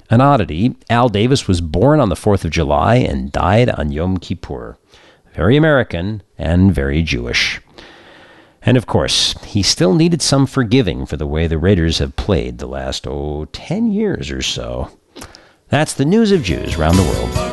C: An oddity, Al Davis was born on the fourth of July and died on Yom Kippur. Very American and very Jewish. And of course, he still needed some forgiving for the way the Raiders have played the last, oh, ten years or so. That's the news of Jews around the world.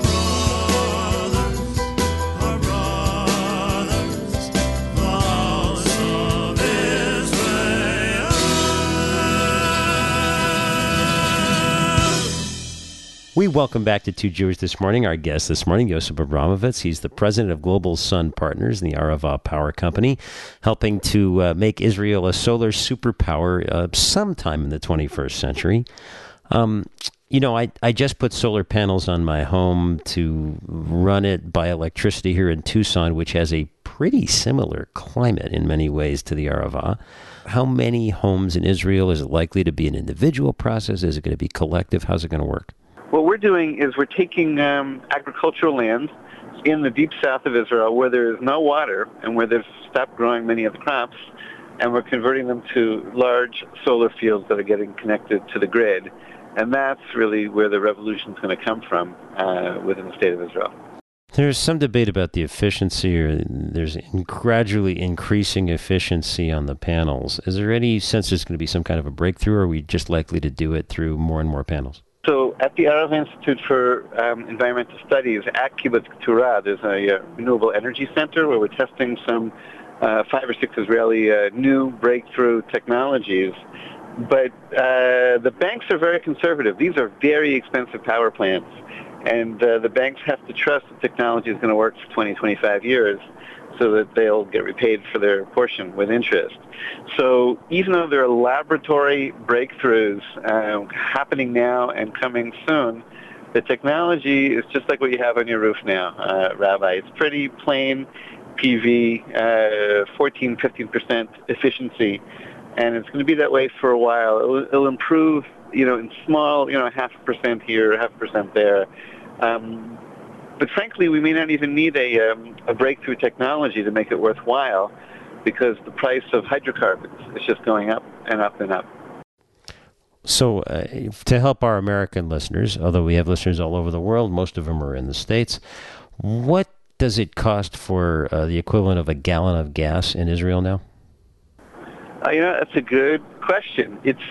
C: We welcome back to Two Jewish this morning. Our guest this morning, Yosef Abramovitz. He's the president of Global Sun Partners and the Arava Power Company, helping to uh, make Israel a solar superpower uh, sometime in the twenty-first century. Um, you know, I, I just put solar panels on my home to run it by electricity here in Tucson, which has a pretty similar climate in many ways to the Arava. How many homes in Israel? Is it likely to be an individual process? Is it going to be collective? How's it going to work?
F: What we're doing is we're taking um, agricultural land in the deep south of Israel where there is no water and where they've stopped growing many of the crops, and we're converting them to large solar fields that are getting connected to the grid. And that's really where the revolution is going to come from uh, within the state of Israel.
C: There's some debate about the efficiency, or there's gradually increasing efficiency on the panels. Is there any sense there's going to be some kind of a breakthrough, or are we just likely to do it through more and more panels?
F: So at the Arava Institute for um, Environmental Studies at Kibbutz Keturah, there's a uh, renewable energy center where we're testing some uh, five or six Israeli uh, new breakthrough technologies. But uh, the banks are very conservative. These are very expensive power plants. And uh, the banks have to trust the technology is going to work for twenty, twenty-five years so that they'll get repaid for their portion with interest. So even though there are laboratory breakthroughs uh, happening now and coming soon, the technology is just like what you have on your roof now, uh, Rabbi. It's pretty plain P V, uh, fourteen, fifteen percent efficiency, and it's going to be that way for a while. It'll, it'll improve, you know, in small, you know, half a percent here, half a percent there. Um, But frankly, we may not even need a, um, a breakthrough technology to make it worthwhile, because the price of hydrocarbons is just going up and up and up.
C: So uh, to help our American listeners, although we have listeners all over the world, most of them are in the States, what does it cost for uh, the equivalent of a gallon of gas in Israel now?
F: Uh, you know, that's a good question. It's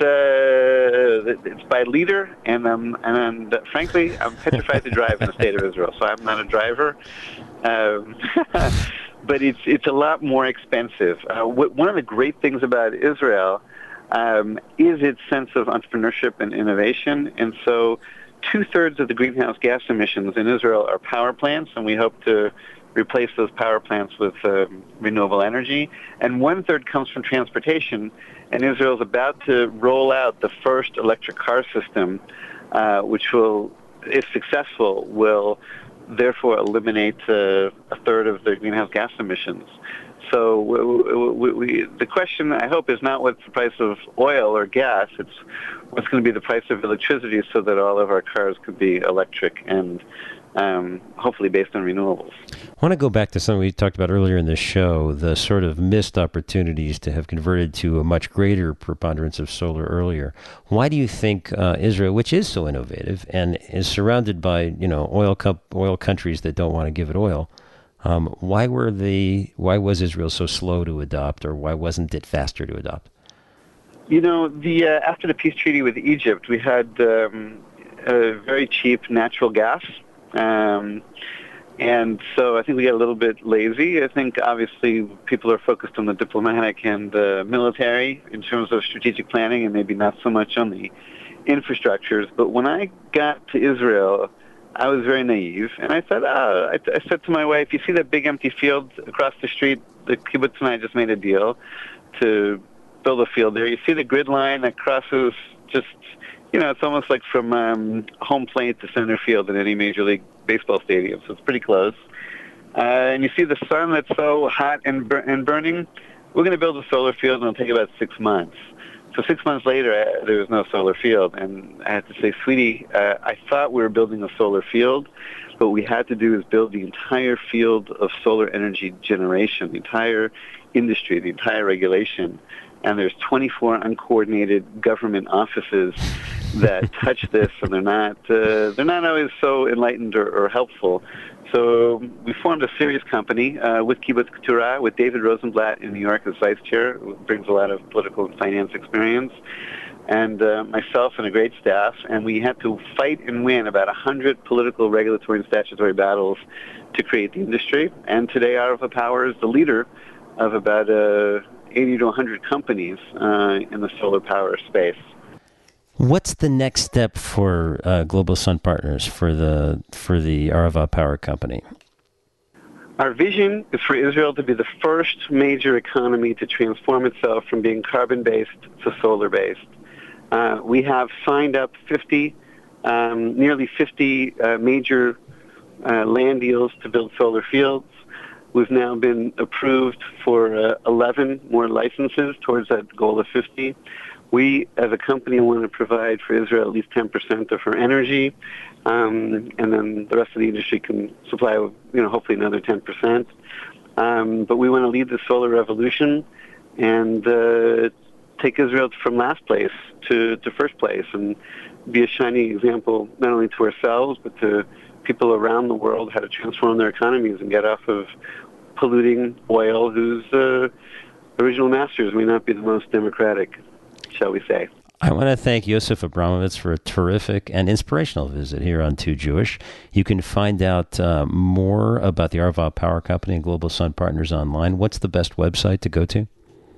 F: uh, it's by liter, and um, and uh, frankly, I'm petrified to drive in the state of Israel, so I'm not a driver. Um, but it's it's a lot more expensive. Uh, w- one of the great things about Israel um, is its sense of entrepreneurship and innovation, and so two-thirds of the greenhouse gas emissions in Israel are power plants, and we hope to replace those power plants with uh, renewable energy. And one-third comes from transportation, and Israel is about to roll out the first electric car system, uh, which will, if successful, will therefore eliminate uh, a third of the greenhouse gas emissions. So we, we, we, the question, I hope, is not what's the price of oil or gas. It's what's going to be the price of electricity so that all of our cars could be electric and um, hopefully based on renewables.
C: I want to go back to something we talked about earlier in the show, the sort of missed opportunities to have converted to a much greater preponderance of solar earlier. Why do you think uh, Israel, which is so innovative and is surrounded by, you know, oil co- oil countries that don't want to give it oil, um, why were they, why was Israel so slow to adopt, or why wasn't it faster to adopt?
F: You know, the uh, after the peace treaty with Egypt, we had um, a very cheap natural gas. Um, and so I think we got a little bit lazy. I think obviously people are focused on the diplomatic and the military in terms of strategic planning, and maybe not so much on the infrastructures. But when I got to Israel, I was very naive, and I thought, oh, I, I said to my wife, you see that big empty field across the street? The kibbutz and I just made a deal to build a field there. You see the grid line that crosses just, you know, it's almost like from um, home plate to center field in any Major League Baseball stadium, so it's pretty close. Uh, and you see the sun that's so hot and, bur- and burning. We're going to build a solar field, and it'll take about six months. So six months later, uh, there was no solar field, and I had to say, sweetie, uh, I thought we were building a solar field, but what we had to do is build the entire field of solar energy generation, the entire industry, the entire regulation. And there's twenty-four uncoordinated government offices that touch this, and they're not uh, they're not always so enlightened or, or helpful. So we formed a serious company uh, with Kibbutz Keturah, with David Rosenblatt in New York as vice chair, who brings a lot of political and finance experience, and uh, myself and a great staff. And we had to fight and win about one hundred political, regulatory, and statutory battles to create the industry. And today, Arava Power is the leader of about uh, eighty to one hundred companies uh, in the solar power space.
C: What's the next step for uh, Global Sun Partners, for the for the Arava Power Company?
F: Our vision is for Israel to be the first major economy to transform itself from being carbon-based to solar-based. Uh, we have signed up fifty, um, nearly fifty uh, major uh, land deals to build solar fields. We've now been approved for uh, eleven more licenses towards that goal of fifty. We, as a company, want to provide for Israel at least ten percent of her energy, um, and then the rest of the industry can supply, you know, hopefully another ten percent. Um, but we want to lead the solar revolution and uh, take Israel from last place to, to first place and be a shining example not only to ourselves but to people around the world how to transform their economies and get off of polluting oil, whose uh, original masters may not be the most democratic, shall we say.
C: I want to thank Yosef Abramovitz for a terrific and inspirational visit here on Too Jewish. You can find out uh, more about the Arava Power Company and Global Sun Partners online. What's the best website to go to?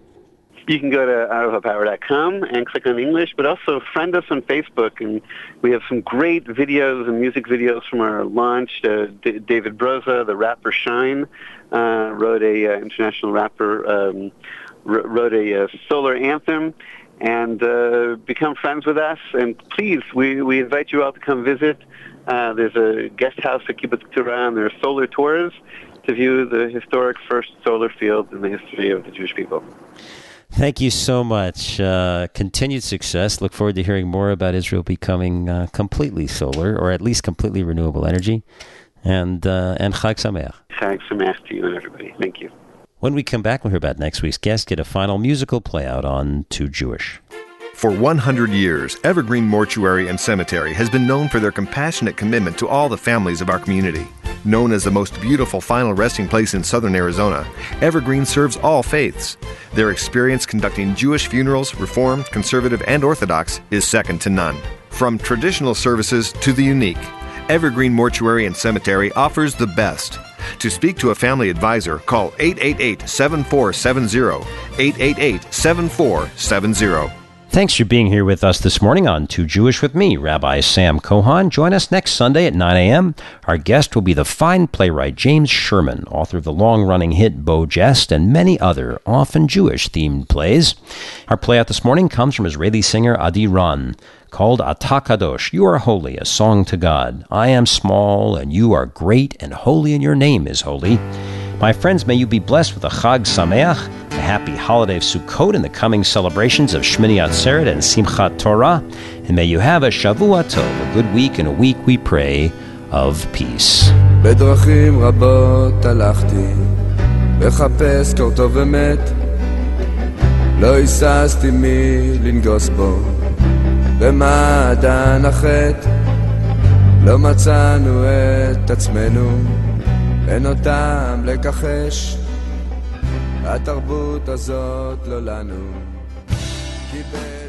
F: You can go to arava power dot com and click on English, but also friend us on Facebook, and we have some great videos and music videos from our launch. Uh, D- David Broza, the rapper Shine, uh, wrote a uh, international rapper, um, r- wrote a uh, solar anthem, and uh, become friends with us. And please, we, we invite you all to come visit. Uh, there's a guest house at Kibbutz Keturah, and there are solar tours to view the historic first solar field in the history of the Jewish people.
C: Thank you so much. Uh, continued success. Look forward to hearing more about Israel becoming uh, completely solar, or at least completely renewable energy. And uh, and Chag Sameach.
F: Chag Sameach to you and everybody. Thank you.
C: When we come back, we'll hear about next week's guest, get a final musical playout on Too Jewish.
M: For one hundred years, Evergreen Mortuary and Cemetery has been known for their compassionate commitment to all the families of our community. Known as the most beautiful final resting place in southern Arizona, Evergreen serves all faiths. Their experience conducting Jewish funerals, Reformed, Conservative, and Orthodox, is second to none. From traditional services to the unique, Evergreen Mortuary and Cemetery offers the best. To speak to a family advisor, call eight eight eight, seven four seven zero, eight eight eight, seven four seven zero.
C: Thanks for being here with us this morning on Too Jewish with me, Rabbi Sam Cohan. Join us next Sunday at nine a.m. Our guest will be the fine playwright James Sherman, author of the long-running hit Beau Geste and many other often Jewish-themed plays. Our playout this morning comes from Israeli singer Adi Ran, called Ata Kadosh, You Are Holy, a song to God. I am small, and you are great, and holy, and your name is holy. My friends, may you be blessed with a Chag Sameach, a happy holiday of Sukkot, and the coming celebrations of Shmini Atzeret and Simchat Torah, and may you have a Shavua Tov, a good week, and a week, we pray, of peace.
N: בדרכים רבות הלכתי, לחפש קור טוב ומת, לא היססתי מי לנגוס בו, במעדן החטא, לא מצאנו את עצמנו, אין אותם לכחש, התרבות הזאת לא לנו, כי